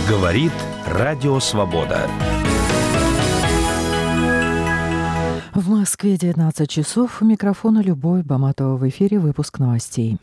Говорит Радио Свобода. В Москве 19 часов. У микрофона Любовь Баматова. В эфире выпуск новостей.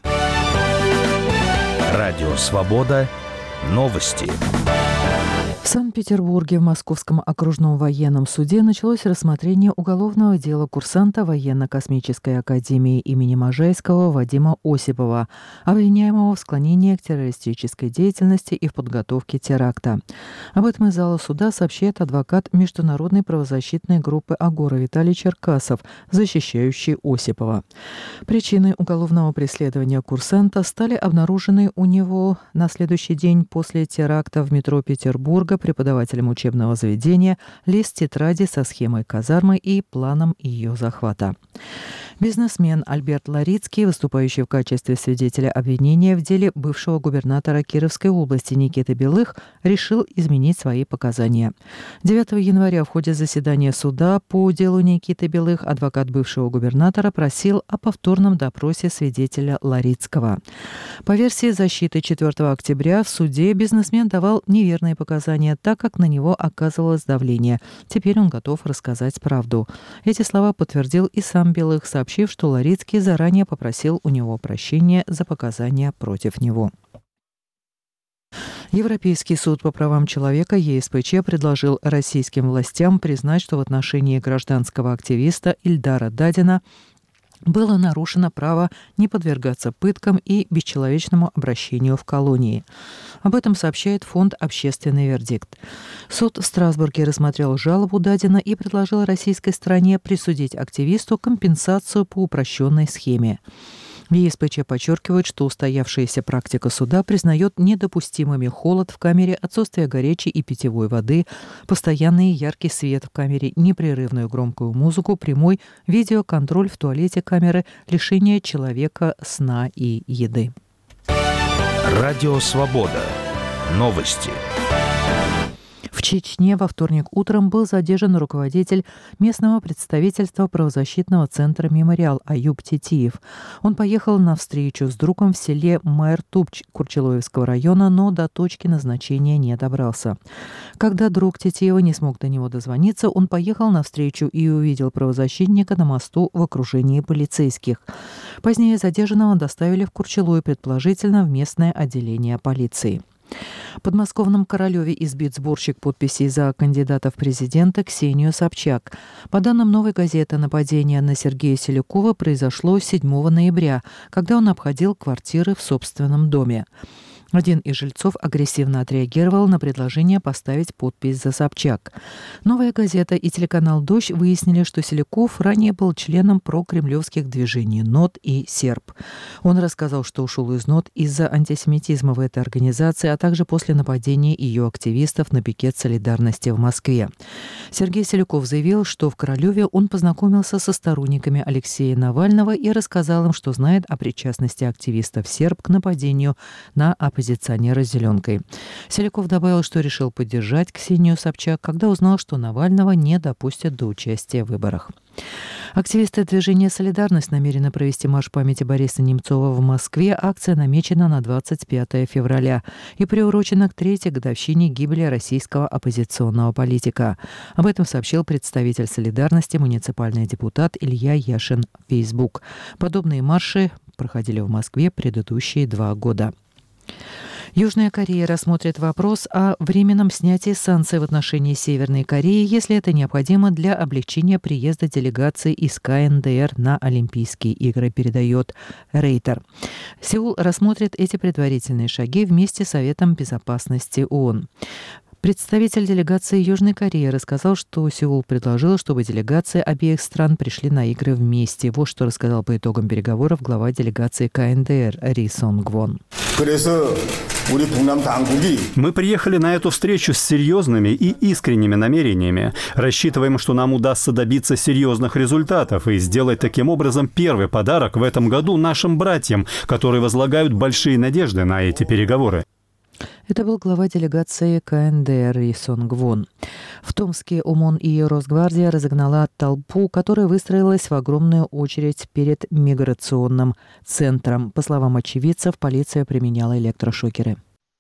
Радио Свобода. Новости. В Санкт-Петербурге в Московском окружном военном суде началось рассмотрение уголовного дела курсанта военно-космической академии имени Можайского Вадима Осипова, обвиняемого в склонении к террористической деятельности и в подготовке теракта. Об этом из зала суда сообщает адвокат международной правозащитной группы «Агора» Виталий Черкасов, защищающий Осипова. Причиной уголовного преследования курсанта стали обнаруженные у него на следующий день после теракта в метро Петербурга преподавателем учебного заведения лист тетради со схемой казармы и планом ее захвата. Бизнесмен Альберт Ларицкий, выступающий в качестве свидетеля обвинения в деле бывшего губернатора Кировской области Никиты Белых, решил изменить свои показания. 9 января в ходе заседания суда по делу Никиты Белых адвокат бывшего губернатора просил о повторном допросе свидетеля Ларицкого. По версии защиты 4 октября в суде бизнесмен давал неверные показания, так как на него оказывалось давление. Теперь он готов рассказать правду. Эти слова подтвердил и сам Белых, сообщив, что Ларицкий заранее попросил у него прощения за показания против него. Европейский суд по правам человека ЕСПЧ предложил российским властям признать, что в отношении гражданского активиста Ильдара Дадина было нарушено право не подвергаться пыткам и бесчеловечному обращению в колонии. Об этом сообщает фонд «Общественный вердикт». Суд в Страсбурге рассмотрел жалобу Дадина и предложил российской стороне присудить активисту компенсацию по упрощенной схеме. В ЕСПЧ подчеркивает, что устоявшаяся практика суда признает недопустимыми холод в камере, отсутствие горячей и питьевой воды, постоянный яркий свет в камере, непрерывную громкую музыку, прямой видеоконтроль в туалете камеры, лишение человека сна и еды. Радио Свобода. Новости. В Чечне во вторник утром был задержан руководитель местного представительства правозащитного центра «Мемориал» Аюб Тетиев. Он поехал на встречу с другом в селе Майртубч Курчелоевского района, но до точки назначения не добрался. Когда друг Тетиева не смог до него дозвониться, он поехал на встречу и увидел правозащитника на мосту в окружении полицейских. Позднее задержанного доставили в Курчелой, предположительно в местное отделение полиции. В подмосковном Королеве избит сборщик подписей за кандидата в президенты Ксению Собчак. По данным «Новой газеты», нападение на Сергея Селюкова произошло 7 ноября, когда он обходил квартиры в собственном доме. Один из жильцов агрессивно отреагировал на предложение поставить подпись за Собчак. «Новая газета» и телеканал «Дождь» выяснили, что Селюков ранее был членом прокремлевских движений НОТ и Серб. Он рассказал, что ушел из НОТ из-за антисемитизма в этой организации, а также после нападения ее активистов на пикет солидарности в Москве. Сергей Селюков заявил, что в Королеве он познакомился со сторонниками Алексея Навального и рассказал им, что знает о причастности активистов Серб к нападению на оппозиционера «Зеленкой». Селюков добавил, что решил поддержать Ксению Собчак, когда узнал, что Навального не допустят до участия в выборах. Активисты движения «Солидарность» намерены провести марш памяти Бориса Немцова в Москве. Акция намечена на 25 февраля и приурочена к 3-й годовщине гибели российского оппозиционного политика. Об этом сообщил представитель «Солидарности» муниципальный депутат Илья Яшин в Facebook. Подобные марши проходили в Москве предыдущие 2 года. Южная Корея рассмотрит вопрос о временном снятии санкций в отношении Северной Кореи, если это необходимо для облегчения приезда делегации из КНДР на Олимпийские игры, передает Рейтер. Сеул рассмотрит эти предварительные шаги вместе с Советом безопасности ООН. Представитель делегации Южной Кореи рассказал, что Сеул предложил, чтобы делегации обеих стран пришли на игры вместе. Вот что рассказал по итогам переговоров глава делегации КНДР Ри Сонг Вон. Мы приехали на эту встречу с серьезными и искренними намерениями. Рассчитываем, что нам удастся добиться серьезных результатов и сделать таким образом первый подарок в этом году нашим братьям, которые возлагают большие надежды на эти переговоры. Это был глава делегации КНДР Ри Сонг Вон. В Томске ОМОН и Росгвардия разогнала толпу, которая выстроилась в огромную очередь перед миграционным центром. По словам очевидцев, полиция применяла электрошокеры.